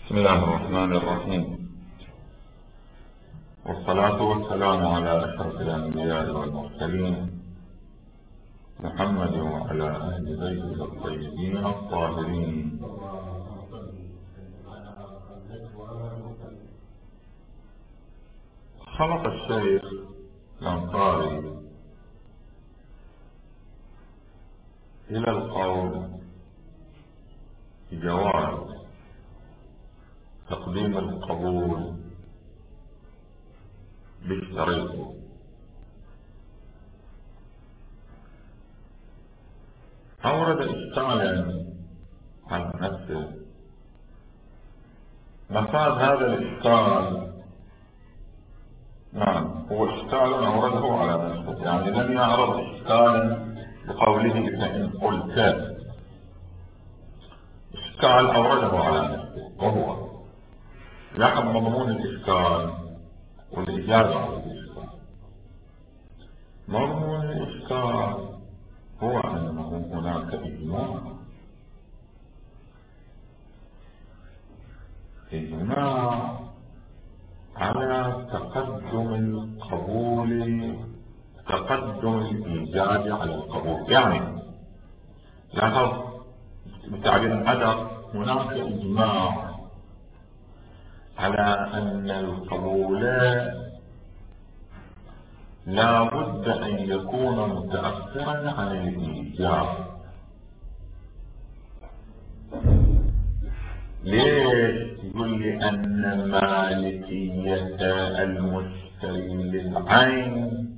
بسم الله الرحمن الرحيم، والصلاة والسلام على أشرف الأنبياء والمرسلين محمد وعلى أهل بيته الطيبين الطاهرين. خلق الشيخ الأنصاري إلى القول بجواز تقديم القبول بالشريط، أورد إشكالا عن نفسه. مفاد هذا الإشكال هو إشكال أورده على نفسه، يعني لم يعرض إشكالا بقوله فإن قلت، إشكال أورده على نفسه، وهو لاحظ مضمون الإشكال والإجابة على الإشكال. مضمون الإشكال هو أنه هناك إجماع على تقدم الإيجاب على القبول. يعني لاحظ بتعبير الأدب هناك إجماع على أن القبول لا بد أن يكون متأخرا عن الإيجاب. ليش؟ يقول لي أن مالكية المشتري للعين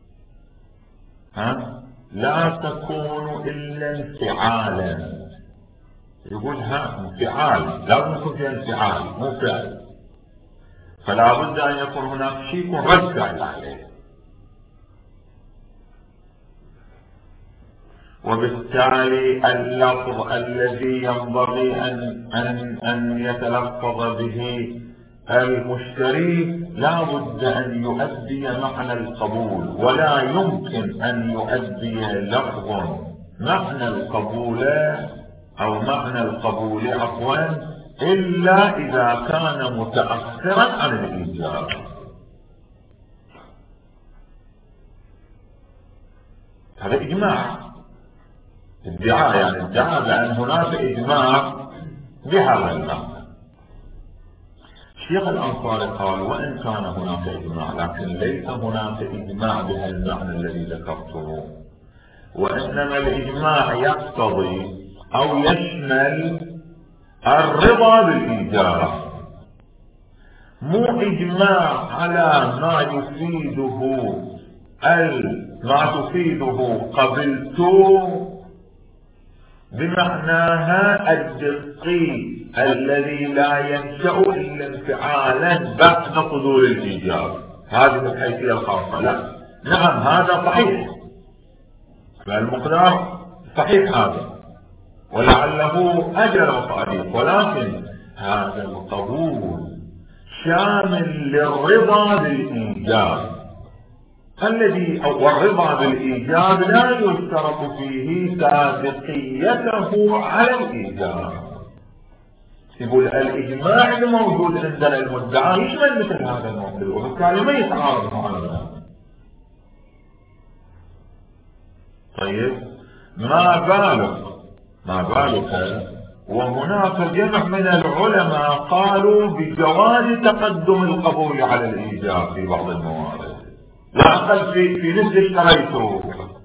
لا تكون إلا انفعالا. يقول انفعال، لازم يكون فيها انفعال مو فعل، فلا بد أن يكون هناك شيء رد فعل عليه. وبالتالي اللفظ الذي ينبغي أن يتلفظ به المشتري لا بد أن يؤدي معنى القبول، ولا يمكن أن يؤدي لفظ معنى القبول أو معنى القبول إلا إذا كان متأخرا عن الإيجاب. هذا إجماع، ادعاء، يعني ادعاء بأن هناك إجماع بهذا المعنى. الشيخ الأنصاري قال وإن كان هناك إجماع، لكن ليس هناك إجماع بهذا المعنى الذي ذكرته، وإنما الإجماع يقتضي أو يشمل الرضا بالإيجاب، مو إجماع على ما تفيده قبلت بمعناها الدقي الذي لا ينشأ إلا انفعالا بعد حضور الإيجاب. هذه الحيثية الخاصة. لا، نعم هذا صحيح، فالمقدار صحيح هذا ولعله أجل وصحيح، ولكن هذا القبول شامل للرضا بالإيجاب والرضا بالإيجاب لا يشترط فيه سابقيته على الإيجاب. يقول الإجماع الموجود عندنا المدعى يشمل مثل هذا الموضوع، وبالتالي ما يتعارض مع هذا. طيب ما بالك وهناك جمع من العلماء قالوا بجواز تقدم القبول على الإيجاب في بعض الموارد، لا أقل في مثل اشتريته.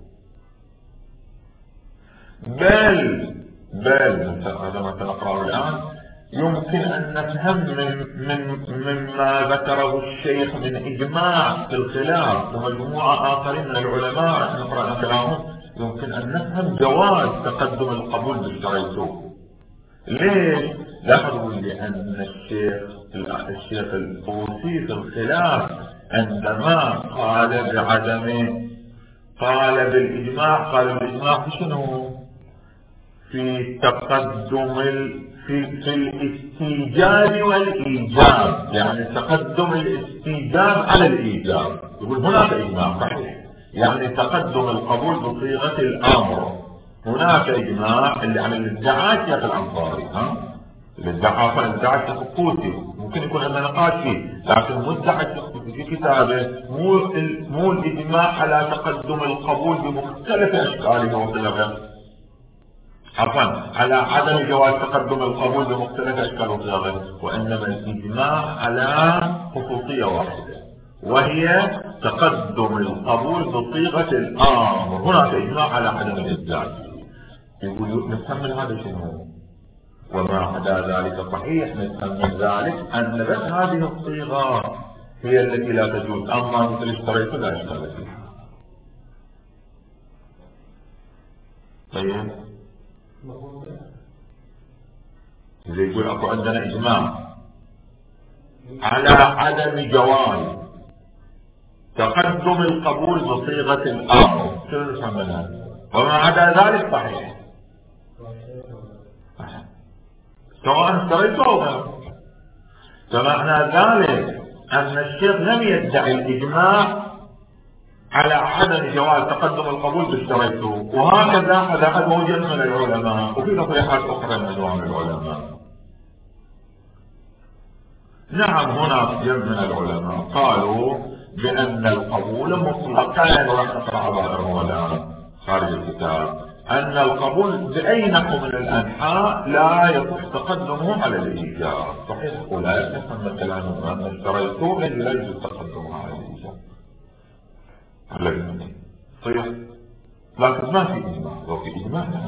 بل هذا ما سنقرأه الآن يمكن أن نفهم مما ذكره الشيخ من إجماع في الخلاف ومجموعة آخرين من العلماء نقرأ كلامهم، يمكن أن نفهم جواز تقدم القبول بالشريطه. ليش؟ لاحظوا لأن الشيخ الطوسي في الخلاف عندما قال بالإجماع في شنو؟ في تقدم في الاستيجاب والإيجاب، يعني تقدم الاستيجاب على الإيجاب. يقول هناك إجماع صحيح، يعني تقدم القبول بصيغة الأمر، هناك إجماع اللي عن الادعاء شيخ الأنصاري الادعاء التخصصي ممكن يكون عندنا نقاش فيه، لكن مدعي التخصصي في كتابه مو الاجماع على تقدم القبول بمختلف اشكاله وصيغه، عفوا على عدم جواز تقدم القبول بمختلف اشكاله وصيغه، وانما الاجماع على خصوصيه واحده وهي تقدم القبول بصيغه الامر. هناك اجماع على عدم الابداع. يقول نفهم من هذا شنو؟ وما عدا ذلك صحيح. نفهم من ذلك ان بس هذه الصيغه هي التي لا تجوز، اما مثل اشتريت لا اشتريت فيها. طيب إذا يقول اكو عندنا اجماع على عدم جواز تقدم القبول بصيغه الامر، شنو نفهم من هذا؟ وما عدا ذلك صحيح، سواء اشتريت او غيره. فمعنى ذلك ان الشيخ لم يدعي الاجماع على عدم جواز تقدم القبول باشتريته، وهكذا هذا موجود من العلماء وفي نصيحات اخرى من العلماء. نعم هناك جمع من العلماء قالوا بان القبول مطلقا، وراح نقرا بعض خارج الكتاب، ان القبول باي نحو من الانحاء لا يصح تقدمه على الايجاب. صحيح ولا يفهم كلامه ان اشتريته لا يجوز تقدمه على الايجاب على الاثنين. صحيح، لكن ما في اجماع. لو في اجماع نعم.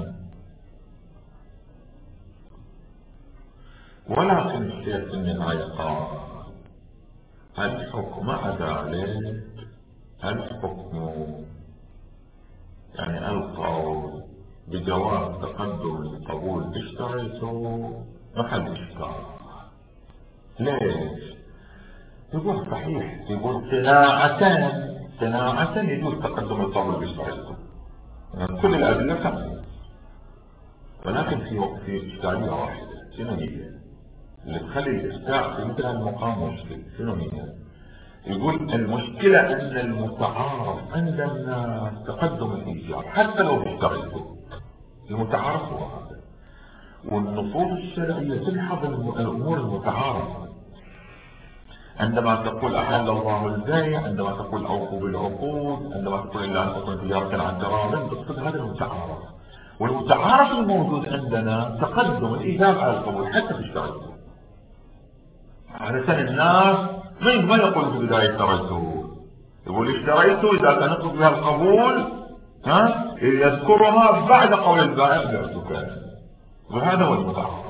ولكن الشيخ في النهايه قال الحكم مع ذلك الحكم يعني القول بجواز تقدم القبول اشتريته محل اشكال. ليش؟ يقول صحيح، يقول صناعة يجوز تقدم القبول باشتريته، يعني كل الأدلة كاملة، ولكن في إشكالية واحدة. شنو هي؟ اللي تخلي الإفتاء في مثل المقام مشكل. شنو هي؟ يقول المشكلة ان المتعارف عند الناس تقدم الايجاب حتى لو اشتريته، المتعارف هو هذا، والنصوص الشرعية تلحظ الامور المتعارفة. عندما تقول احل الله البيع، عندما تقول اوفوا بالعقود، عندما تقول الا ان تكون تجارة عن تراض، تقصد هذا المتعارف. والمتعارف الموجود عندنا تقدم الايجاب على القبول حتى في اشتريته. علشان الناس ما يقول في بداية اشتريته، يقول اشتريته اذا كان يطلب بها القبول يذكرها بعد قول البائع بعتك، وهذا هو المتعارف.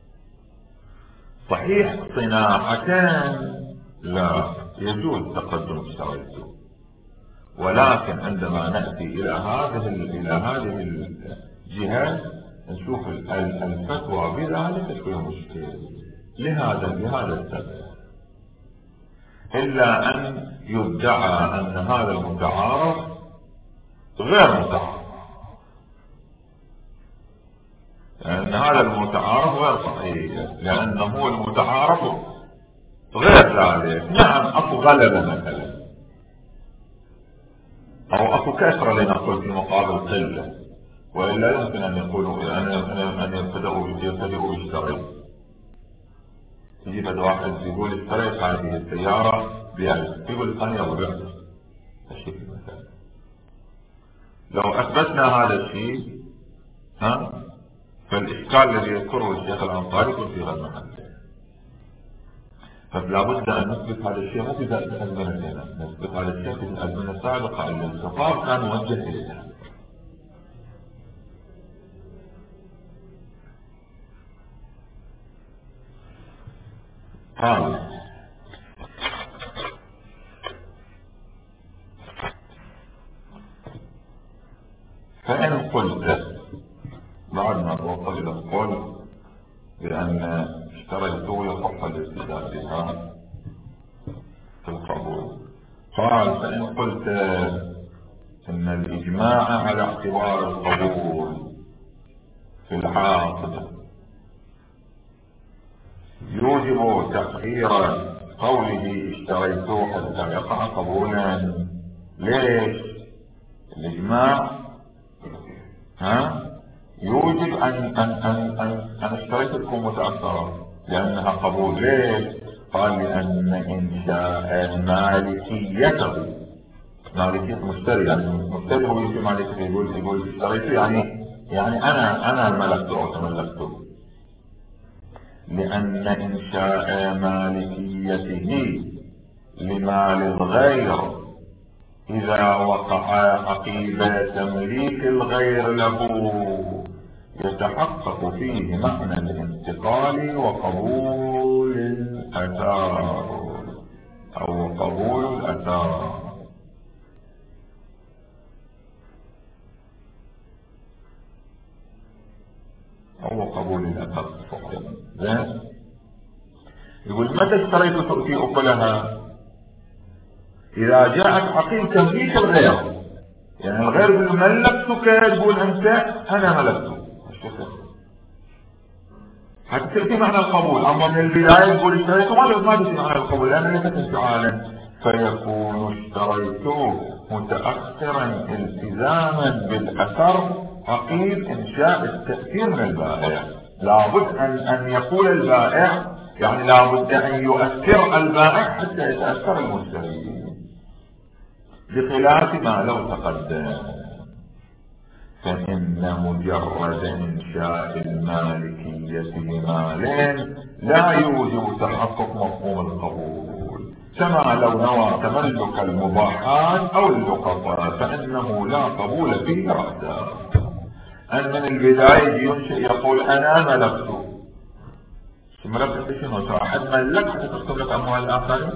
صحيح صناعتان لا يجوز تقدم اشتريته، ولكن عندما نأتي الى هذه الجهة نشوف الفتوى بذلك تكون مشكلة لهذا السبب، إلا أن يدعى أن هذا المتعارف غير متعارف، لأن هذا المتعارف غير صحيح، لأنه المتعارف غير ذلك. نعم أكو غلبة مثلا أو أكو كثرة لنقول في مقابل قلة، وإلا يمكن أن يقولوا أن يبتدئوا يشتري. يجي بدا واحد يقول اشتريت هذه السيارة ب1000، يقول الثاني يلا بعت الشيء مثلا. لو اثبتنا هذا الشيء فالاشكال الذي يذكره الشيخ الانصاري يكون في غير محله. فلا بد ان نثبت هذا الشيء مو في الازمنه، نثبت هذا الشيء في الازمنه السابقه اللي الخطاب كان موجه اليها. قال فإن قلت بعد ما توصل إلى القول بأن اشتريته يصح الابتداء بها في القبول، قال فإن قلت إن الإجماع على اعتبار القبول في العاقد يوجب تأخير قوله اشتريته حتى يقع قبولا. ليش؟ الإجماع يوجب أن اشتريت تكون متأثرة لأنها قبول. ليش؟ قال لأن إنشاء مالكيته، مالكية مشتري، يعني المشتري هو يجي مالكيته، يقول اشتريته يعني أنا ملكته أو تملكته. لأن إنشاء مالكيته لمال الغير إذا وقع عقيب تمليك الغير له يتحقق فيه معنى الانتقال وقبول الأثار أو قبول الأثار. أو قبول الأثار. يقول متى اشتريت تؤتي أكلها؟ إذا جاءت عقيم تمليك الغير، يعني الغير يقول ملكتك، يقول أنت أنا ملكته، حتى تأتي معنى القبول. أما من البداية يقول اشتريته ما تأتي معنى القبول لأنه ليست انفعالا، فيكون اشتريته متأخرا التزاما بالأثر عقيم إنشاء التأثير من البائع. لابد أن يقول البائع، يعني لابد أن يؤثر البائع حتى يتأثر المشتري، بخلاف ما لو تقدم. فإن مجرد إنشاء المالكية لمالين لا يوجب تحقق مفهوم القبول، كما لو نوى تملك المباحات أو اللقطات فإنه لا قبول فيه رأسا. أن من البداية ينشئ يقول أنا ملكته، ملكت شنو؟ أحد ملك حتى تكتب لك أموال الآخرين؟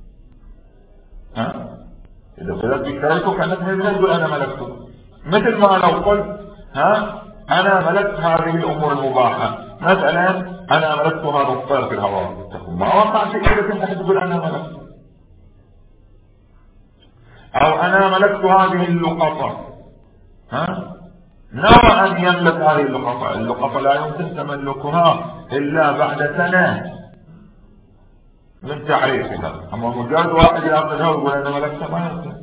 إذا قلت بشريته كانت من البداية تقول أنا ملكته، مثل ما لو قلت أنا ملكت هذه الأمور المباحة، مثلا أنا ملكت هذا الطير في الهواء، ما وقع شيء إذا كنت تقول أنا ملكت. أو أنا ملكت هذه اللقطة، نوى أن يملك هذه اللقطة لا يمكن تملكها إلا بعد سنة من تعريفها. أما مجرد واحد يأخذها ويقول أنا ملكتها ما يمكن.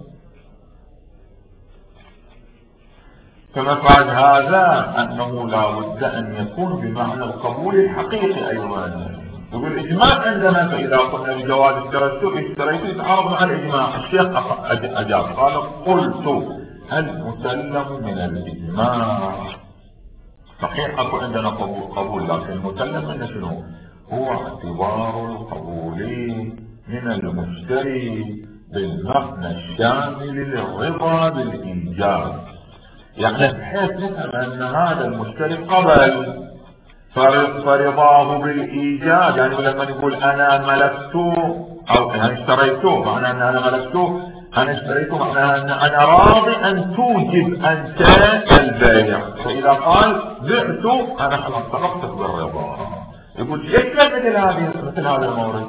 فمفعل هذا أنه لا بد أن يكون بمعنى القبول الحقيقي أيضا. يقول الإجماع عندنا، فإذا قلنا بجواز اشتريت يتعارض مع الإجماع. الشيخ أجاب قال قلت هل مسلم من الإجماع؟ صحيح أكو عندنا قبول، لكن المسلم من شنو؟ هو اعتبار القبول من المشتري بالمعنى الشامل للرضا بالإيجاب، يعني بحيث نفهم أن هذا المشتري قبل فرضاه بالإيجاب. يعني لما نقول أنا ملكته أو يعني اشتريته، معنى أن أنا ملكته، أنا اشتريته معناها أن أنا راضي أن توجب أنت البيع. فإذا قال بعته أنا خلاص طلبتك بالرضا. يقول يشمل مثل هذا المورد.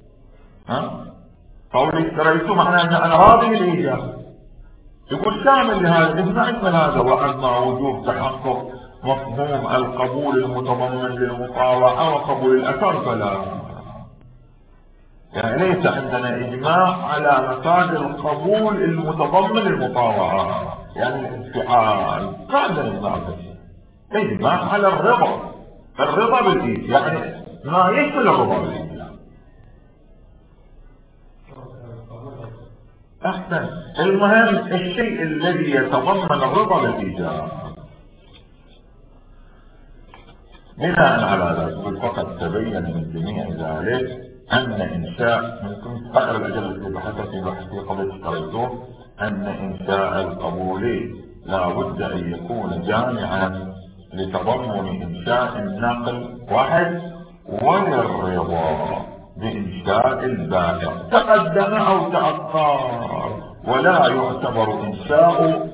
قولي اشتريته معناها أن أنا راضي بالإيجاب، يقول شامل لهذا الإجماع يشمل هذا. وأما وجوب تحقق مفهوم القبول المتضمن للمطاوعة وقبول الأثر فلا، يعني ليس عندنا إجماع على مفاد القبول المتضمن للمطاوعة، يعني الانفعال ما عندنا إجماع بشيء. إجماع على الرضا بالإيجاب، يعني ما يشمل الرضا بالإيجاب. أحسن. المهم الشيء الذي يتضمن الرضا بالإيجاب. بناء على ذلك فقد تبين من جميع ذلك أن إنشاء، ممكن تقرأ الأجل التي بحثت في بحثي قبل اشتريته، أن إنشاء القبول لا بد أن يكون جامعا لتضمن إنشاء النقل واحد وللرضا بإنشاء البائع تقدم أو تأخر، ولا يعتبر إنشاء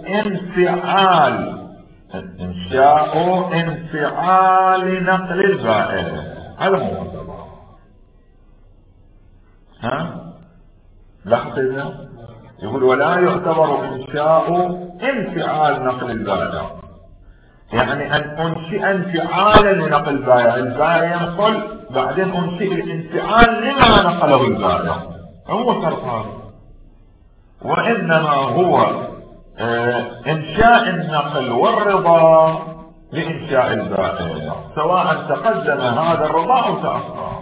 انفعال نقل البائع. هذا هو لاحظنا يقول ولا يعتبر إنشاء انفعال نقل البائع، يعني أن أنشئ انفعالا لنقل البائع، البائع ينقل بعدين أنشئ الانفعال لما نقله البائع، هو شرط هذا. وإنما هو إنشاء النقل والرضا لإنشاء البائع، سواء تقدم هذا الرضا أو تأخر،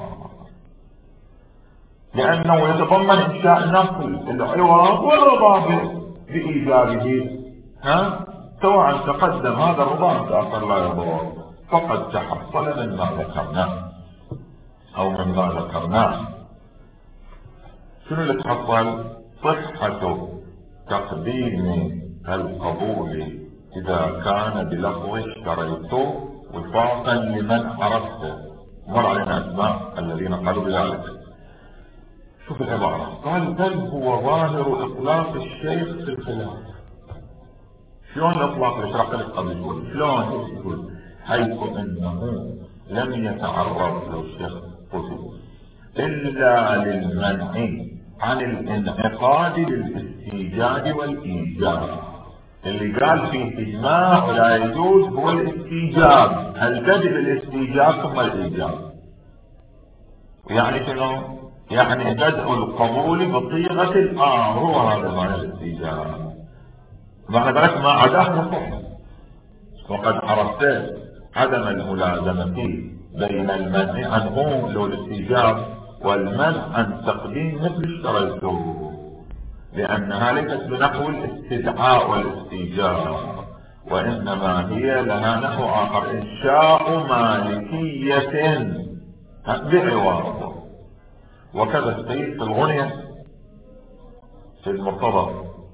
لأنه يتضمن إنشاء نقل العوض والرضا بإيجابه، سواء تقدم هذا الرضا أو تأخر لا يضر، فقد تحصل مما ذكرناه أو مما ذكرناه. شنو اللي تحصل؟ صحة تقديم القبول إذا كان بلفظ اشتريته وفاقا لمن عرفته. مر علينا أسماء الذين قالوا بذلك. شوف العبارة، قال بل هو ظاهر إطلاق الشيخ في الخلاف. شلون الإطلاق اللي شرحت لك قبل شوي؟ شلون يقول؟ حيث أنه لم يتعرض للشيخ قصد إلا للمنع عن الانعقاد للاستيجاب والإيجاب. اللي قال فيه إجماع ولا يجوز هو الاستيجاب، هل تجب الاستيجاب ثم الإيجاب. يعني شنو؟ يعني بدء القبول بصيغة الآمر، هو هذا معنى الاستيجاب. معنى ذلك ما عداه نصح، وقد عرفت عدم الملازمة بين المنع عنه لو الاستيجاب والمنع عن تقديم مثل اشتريته، لأنها ليست بنحو الاستدعاء والاستيجاب، وإنما هي لها نحو آخر، إنشاء مالكية بعوض. وكذا السيد في الغنية في المرتضى،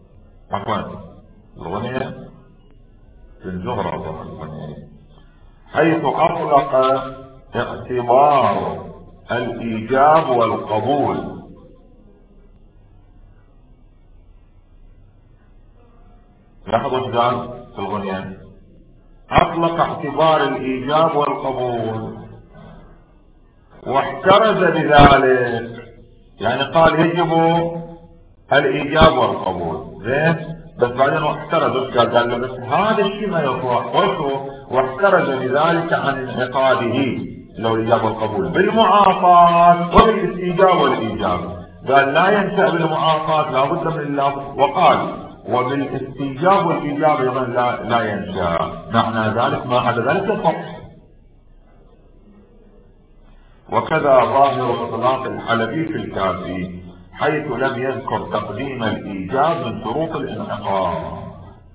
الغنية في الزهرة، حيث أطلق اعتبار الإيجاب والقبول. لاحظوا ايش قال في الغنية؟ أطلق اعتبار الإيجاب والقبول واحترز بذلك، يعني قال يجب الإيجاب والقبول، زين، بس بعدين احترز، قال له بس هذا الشيء ما يطلق، واحترز بذلك عن انعقاده لو الإجابة والقبول بالمعاطاة وبالاستيجاب والإيجاب. قال لا ينشأ بالمعاطاة، لا بد من اللفظ، وقال وبالاستيجاب والإيجاب أيضا لا ينشأ، معنى ذلك ما عدا ذلك صح. وكذا ظاهر إطلاق الحلبي في الكافي، حيث لم يذكر تقديم الإيجاب من شروط الانعقاد.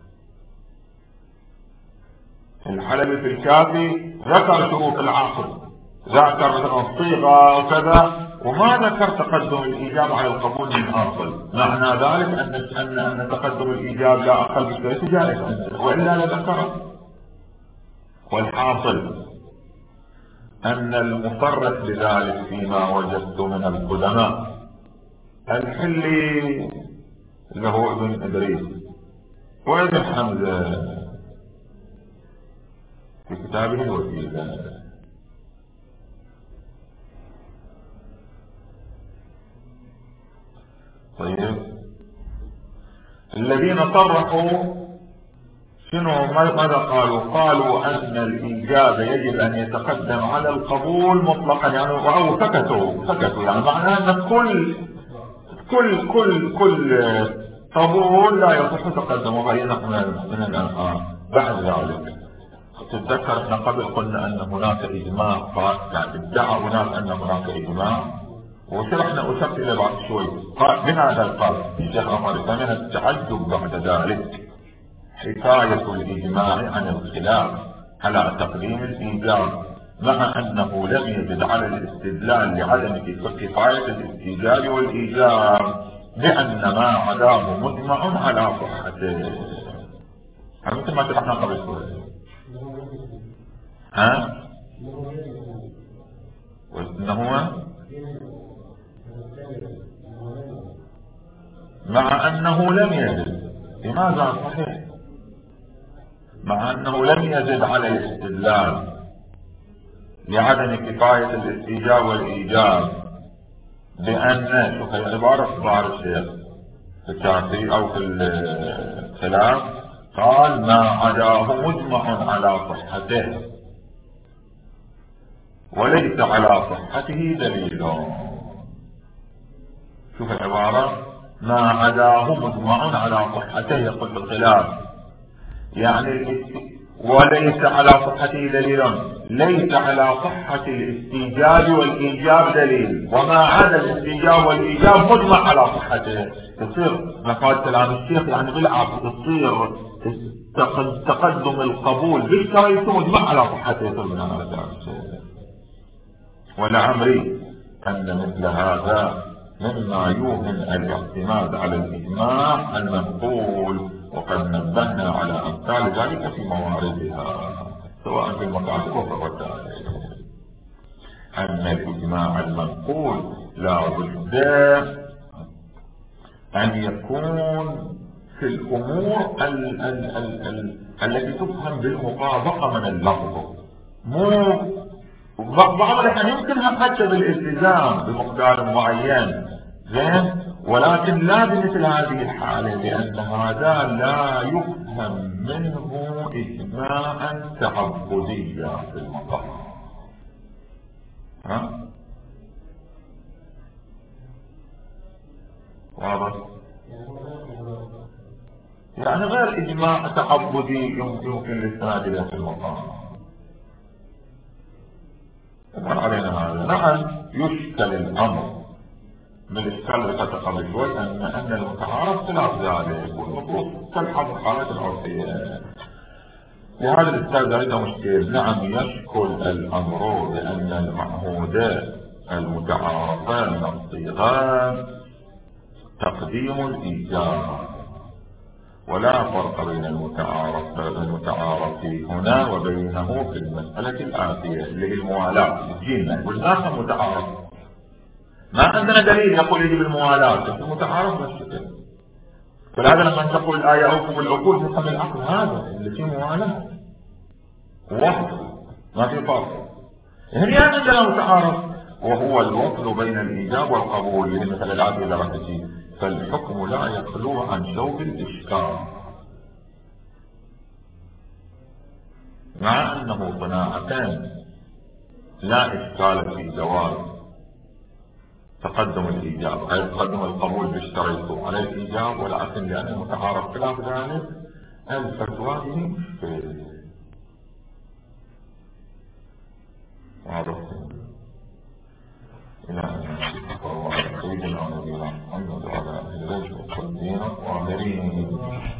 الحلبي في الكافي ذكر شروط العقد، ذكر مثلا الصيغة وكذا، وما ذكر تقدم الإيجاب على القبول من أصل. معنى ذلك أن تقدم الإيجاب لا أقل بشيء جائز، وإلا لذكره. والحاصل أن المفرط بذلك فيما وجدت من القدماء، الحلي اللي هو ابن إدريس وابن حمزة في كتابه الوسيلة، طيب، الذين صرحوا شنو ماذا قالوا؟ قالوا أن الإيجاب يجب أن يتقدم على القبول مطلقا، يعني أو سكتوا، يعني معناه أن كل قبول لا يصح تقدمه غير من الأنهار. بعد ذلك تتذكر احنا قبل قلنا أن هناك إجماع، يعني ادعى هناك أن هناك إجماع، وشرحنا أشرت إلى بعض شوي. بهذا قال الشيخ عمر من التعجب بعد ذلك حكاية الإجماع عن الخلاف على تقديم الإيجاب، مع أنه لم يزد على الاستدلال لعدم كفاية الاستيجاب والإيجاب بأن ما عداه مجمع على صحته. مثل ما شرحنا قبل شوي، وإنه مع أنه لم يزد، لماذا صحيح؟ مع أنه لم يزد على الاستدلال لعدم كفاية الاستيجاب والإيجاب بأن، شوف هي عبارة ظاهر الشيخ في الكافي أو في الخلاف، قال ما عداه مجمع على صحته وليس على صحته دليل. شوف العبارة، ما عداه مجمع على صحته، يقول في الخلاف، يعني وليس على صحته دليل، ليس على صحة الاستيجاب والإيجاب دليل، وما عدا الاستيجاب والإيجاب مجمع على صحته. تصير مقال كلام الشيخ يعني بالعكس، تصير تقدم القبول بالشريط مجمع على صحته من هذا كلام الشيخ. ولعمري أن مثل هذا مما يوهم الاعتماد على الإجماع المنقول، وقد نبهنا على أمثال ذلك في مواردها سواء في المقاصد والرسائل. أن الإجماع المنقول لا بد أن يكون في الأمور التي تفهم بالمطابقة من اللفظ، مو بعض الأحيان يمكنها حتى بالالتزام بمقدار معين زين، ولكن لا بمثل هذه الحالة، لأن هذا لا يفهم منه إجماعا تعبديا في المقام. واضح؟ يعني غير إجماع تعبدي يمكن الاستناد إليه في المقام. ومن علينا هذا. نعم يشكل الأمر بالإشكال اللي قبل شوي أن المتعارف خلاف ذلك، والنصوص تلحظ الحالات العرفية. لهذا الإشكال ذلك مشكل. نعم يشكل الأمر بأن المعهودات المتعارفة من الصيغات تقديم الإيجاب، ولا فرق بين المتعارف هنا وبينه في المسألة الآتية اللي هي الموالاة. الجنة والناس متعارف، ما عندنا دليل يقول يجب الموالاة، بس المتعارف بالشكل. فلهذا لما تقول الآية أوفوا بالعقول نفهم العقل هذا اللي فيه موالاة واحد ما في فرق. هنا عندنا متعارف وهو الوصل بين الإيجاب والقبول، اللي مثل الآية اللي راح تجي. فالحكم لا يخلو عن شوب الإشكال، مع أنه صناعتان لا إشكال في جواز تقدم الإيجاب، أي تقدم القبول بالشريط على الإيجاب، ولكن لأن المتعارف خلاف ذلك الفتوى هي مشكلة. واضح؟ إلى أن نشوف الله سيدنا ونبينا محمد وعلى آله وصحبه وسلم.